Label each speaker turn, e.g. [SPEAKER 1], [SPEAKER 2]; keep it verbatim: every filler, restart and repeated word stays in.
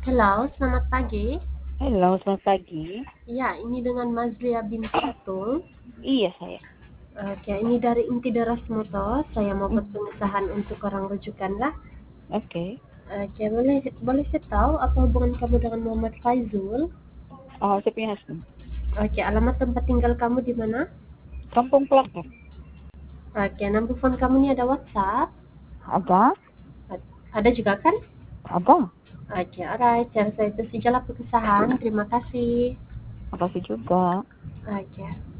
[SPEAKER 1] Halo, selamat pagi.
[SPEAKER 2] Halo, selamat pagi.
[SPEAKER 1] Ya, ini dengan Mazlia binti Atul.
[SPEAKER 2] Iya, saya.
[SPEAKER 1] Oke, ini dari Inti Deras Motor. Saya mau buat
[SPEAKER 2] Mm,
[SPEAKER 1] pengesahan untuk orang rujukan lah.
[SPEAKER 2] Oke.
[SPEAKER 1] Oke, boleh boleh saya tahu apa hubungan kamu dengan Muhammad Faizul?
[SPEAKER 2] Oh, saya punya husband.
[SPEAKER 1] Oke, alamat tempat tinggal kamu di mana?
[SPEAKER 2] Kampung Pelaku.
[SPEAKER 1] Oke, nomor phone kamu ini ada WhatsApp?
[SPEAKER 2] Ada?
[SPEAKER 1] Ad- Ada juga kan?
[SPEAKER 2] Ada.
[SPEAKER 1] Oke, alright. Saya itu sajalah pengesahan. Terima kasih.
[SPEAKER 2] Makasih juga.
[SPEAKER 1] Oke.